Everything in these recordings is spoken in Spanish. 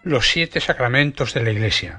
Los 7 sacramentos de la Iglesia.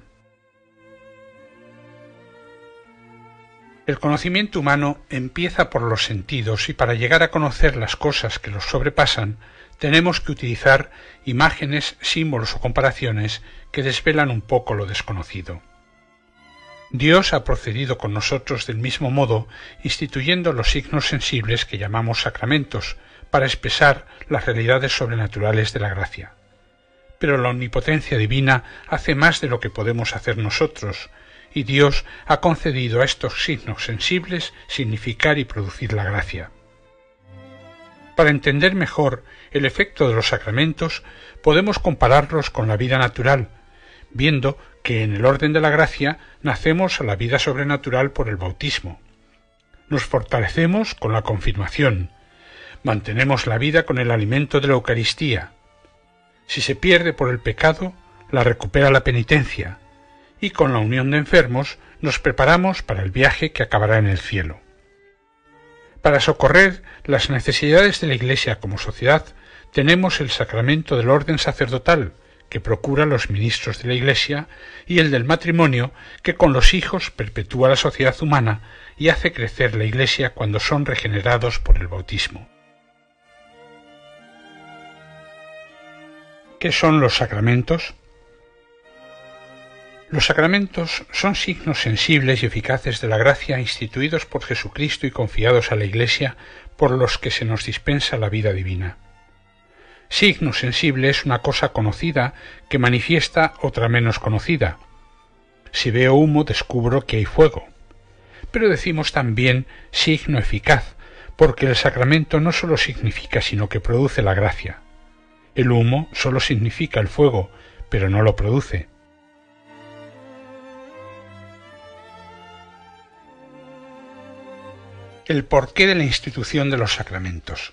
El conocimiento humano empieza por los sentidos y para llegar a conocer las cosas que los sobrepasan, tenemos que utilizar imágenes, símbolos o comparaciones que desvelan un poco lo desconocido. Dios ha procedido con nosotros del mismo modo, instituyendo los signos sensibles que llamamos sacramentos, para expresar las realidades sobrenaturales de la gracia. Pero la omnipotencia divina hace más de lo que podemos hacer nosotros, y Dios ha concedido a estos signos sensibles significar y producir la gracia. Para entender mejor el efecto de los sacramentos, podemos compararlos con la vida natural, viendo que en el orden de la gracia nacemos a la vida sobrenatural por el bautismo. Nos fortalecemos con la confirmación, mantenemos la vida con el alimento de la Eucaristía. Si se pierde por el pecado, la recupera la penitencia, y con la unión de enfermos nos preparamos para el viaje que acabará en el cielo. Para socorrer las necesidades de la Iglesia como sociedad, tenemos el sacramento del orden sacerdotal, que procura los ministros de la Iglesia, y el del matrimonio, que con los hijos perpetúa la sociedad humana y hace crecer la Iglesia cuando son regenerados por el bautismo. ¿Qué son los sacramentos? Los sacramentos son signos sensibles y eficaces de la gracia instituidos por Jesucristo y confiados a la Iglesia por los que se nos dispensa la vida divina. Signo sensible es una cosa conocida que manifiesta otra menos conocida. Si veo humo, descubro que hay fuego. Pero decimos también signo eficaz, porque el sacramento no sólo significa, sino que produce la gracia. El humo sólo significa el fuego, pero no lo produce. El porqué de la institución de los sacramentos.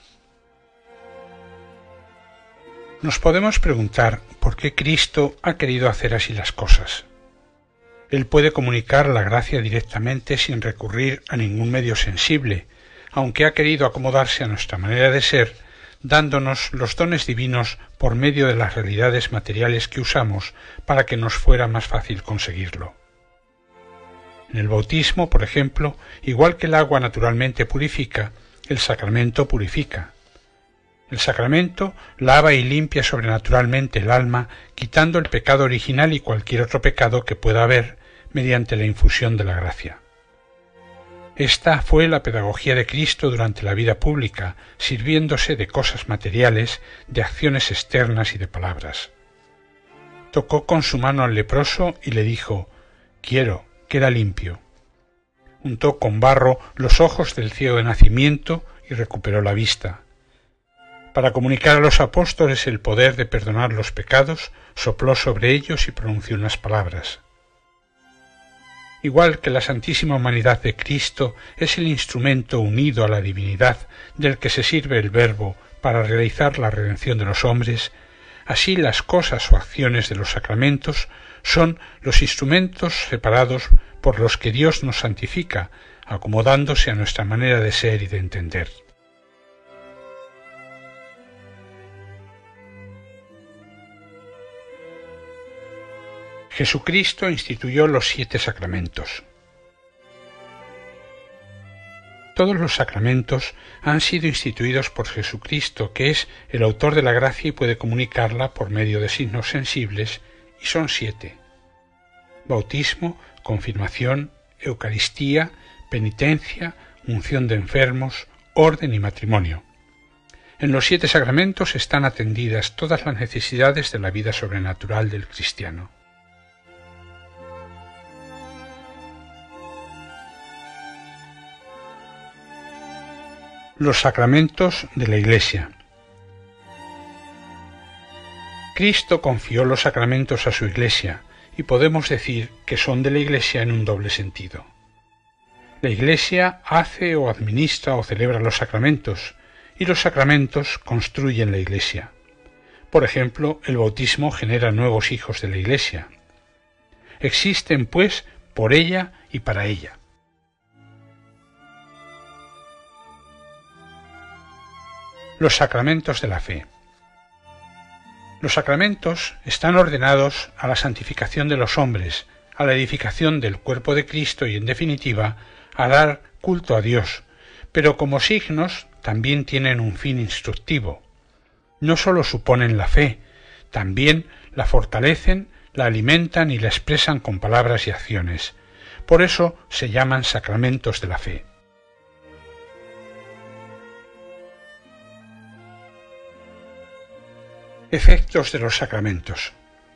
Nos podemos preguntar por qué Cristo ha querido hacer así las cosas. Él puede comunicar la gracia directamente sin recurrir a ningún medio sensible, aunque ha querido acomodarse a nuestra manera de ser, dándonos los dones divinos por medio de las realidades materiales que usamos para que nos fuera más fácil conseguirlo. En el bautismo, por ejemplo, igual que el agua naturalmente purifica, el sacramento purifica. El sacramento lava y limpia sobrenaturalmente el alma, quitando el pecado original y cualquier otro pecado que pueda haber mediante la infusión de la gracia. Esta fue la pedagogía de Cristo durante la vida pública, sirviéndose de cosas materiales, de acciones externas y de palabras. Tocó con su mano al leproso y le dijo: «Quiero, queda limpio». Untó con barro los ojos del ciego de nacimiento y recuperó la vista. Para comunicar a los apóstoles el poder de perdonar los pecados, sopló sobre ellos y pronunció unas palabras. Igual que la santísima humanidad de Cristo es el instrumento unido a la divinidad del que se sirve el Verbo para realizar la redención de los hombres, así las cosas o acciones de los sacramentos son los instrumentos separados por los que Dios nos santifica, acomodándose a nuestra manera de ser y de entender. Jesucristo instituyó los 7 sacramentos. Todos los sacramentos han sido instituidos por Jesucristo, que es el autor de la gracia y puede comunicarla por medio de signos sensibles, y son 7. Bautismo, confirmación, Eucaristía, penitencia, unción de enfermos, orden y matrimonio. En los 7 sacramentos están atendidas todas las necesidades de la vida sobrenatural del cristiano. Los sacramentos de la Iglesia. Cristo confió los sacramentos a su Iglesia y podemos decir que son de la Iglesia en un doble sentido. La Iglesia hace o administra o celebra los sacramentos y los sacramentos construyen la Iglesia. Por ejemplo, el bautismo genera nuevos hijos de la Iglesia. Existen, pues, por ella y para ella. Los sacramentos de la fe. Los sacramentos están ordenados a la santificación de los hombres, a la edificación del cuerpo de Cristo y, en definitiva, a dar culto a Dios, pero como signos también tienen un fin instructivo. No sólo suponen la fe, también la fortalecen, la alimentan y la expresan con palabras y acciones. Por eso se llaman sacramentos de la fe. Efectos de los sacramentos.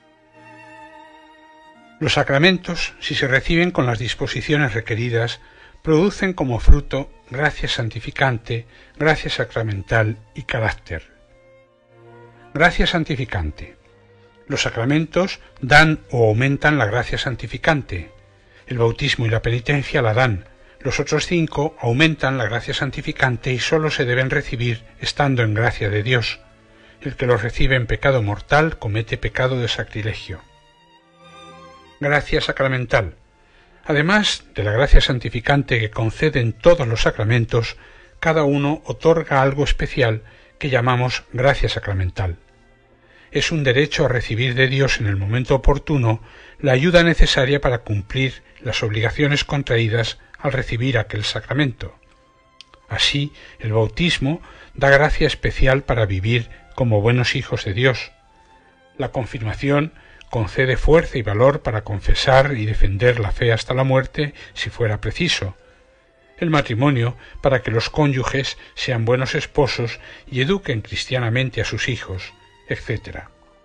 Los sacramentos, si se reciben con las disposiciones requeridas, producen como fruto gracia santificante, gracia sacramental y carácter. Gracia santificante. Los sacramentos dan o aumentan la gracia santificante. El bautismo y la penitencia la dan. Los otros 5 aumentan la gracia santificante y sólo se deben recibir estando en gracia de Dios. El que los recibe en pecado mortal comete pecado de sacrilegio. Gracia sacramental. Además de la gracia santificante que conceden todos los sacramentos, cada uno otorga algo especial que llamamos gracia sacramental. Es un derecho a recibir de Dios en el momento oportuno la ayuda necesaria para cumplir las obligaciones contraídas al recibir aquel sacramento. Así, el bautismo da gracia especial para vivir como buenos hijos de Dios. La confirmación concede fuerza y valor para confesar y defender la fe hasta la muerte si fuera preciso. El matrimonio para que los cónyuges sean buenos esposos y eduquen cristianamente a sus hijos, etc.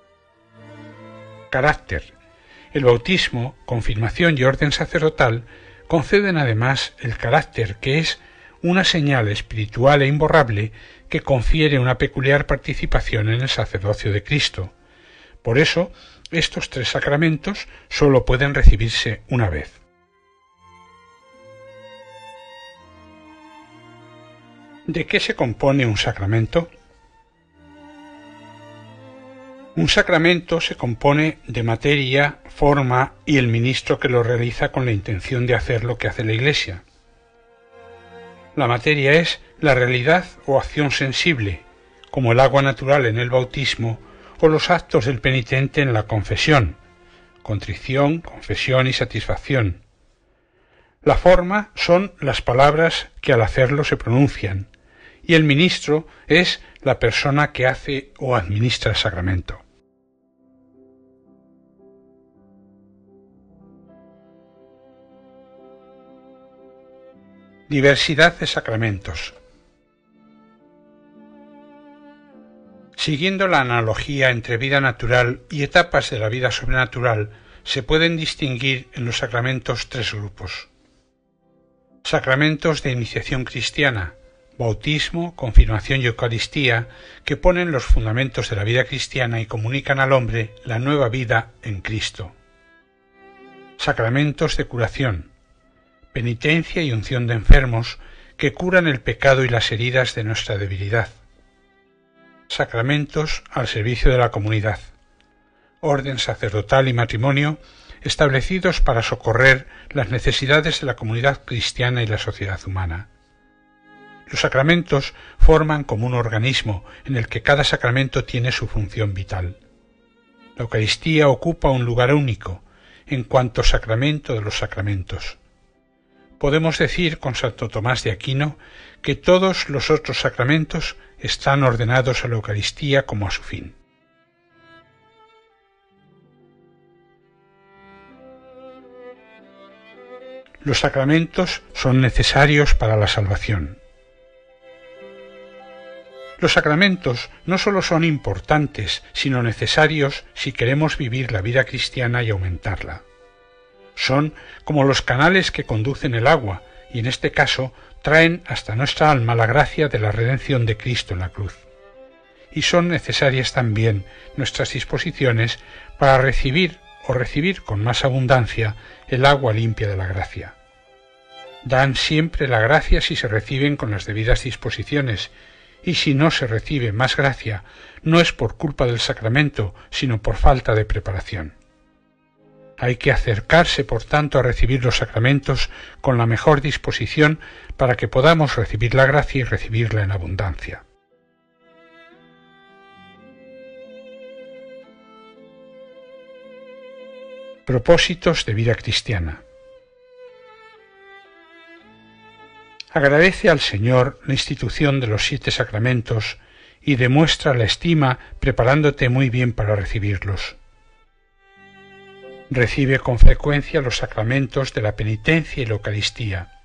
Carácter. El bautismo, confirmación y orden sacerdotal conceden además el carácter, que es una señal espiritual e imborrable que confiere una peculiar participación en el sacerdocio de Cristo. Por eso, estos 3 sacramentos sólo pueden recibirse una vez. ¿De qué se compone un sacramento? Un sacramento se compone de materia, forma y el ministro que lo realiza con la intención de hacer lo que hace la Iglesia. La materia es la realidad o acción sensible, como el agua natural en el bautismo o los actos del penitente en la confesión, contrición, confesión y satisfacción. La forma son las palabras que al hacerlo se pronuncian, y el ministro es la persona que hace o administra el sacramento. Diversidad de sacramentos. Siguiendo la analogía entre vida natural y etapas de la vida sobrenatural, se pueden distinguir en los sacramentos 3 grupos. Sacramentos de iniciación cristiana, bautismo, confirmación y Eucaristía, que ponen los fundamentos de la vida cristiana y comunican al hombre la nueva vida en Cristo. Sacramentos de curación, penitencia y unción de enfermos, que curan el pecado y las heridas de nuestra debilidad. Sacramentos al servicio de la comunidad, orden sacerdotal y matrimonio, establecidos para socorrer las necesidades de la comunidad cristiana y la sociedad humana. Los sacramentos forman como un organismo en el que cada sacramento tiene su función vital. La Eucaristía ocupa un lugar único en cuanto sacramento de los sacramentos. Podemos decir con Santo Tomás de Aquino que todos los otros sacramentos están ordenados a la Eucaristía como a su fin. Los sacramentos son necesarios para la salvación. Los sacramentos no solo son importantes, sino necesarios si queremos vivir la vida cristiana y aumentarla. Son como los canales que conducen el agua y en este caso traen hasta nuestra alma la gracia de la redención de Cristo en la cruz. Y son necesarias también nuestras disposiciones para recibir con más abundancia el agua limpia de la gracia. Dan siempre la gracia si se reciben con las debidas disposiciones, y si no se recibe más gracia, no es por culpa del sacramento, sino por falta de preparación. Hay que acercarse, por tanto, a recibir los sacramentos con la mejor disposición para que podamos recibir la gracia y recibirla en abundancia. Propósitos de vida cristiana. Agradece al Señor la institución de los 7 sacramentos y demuestra la estima preparándote muy bien para recibirlos. Recibe con frecuencia los sacramentos de la penitencia y la Eucaristía.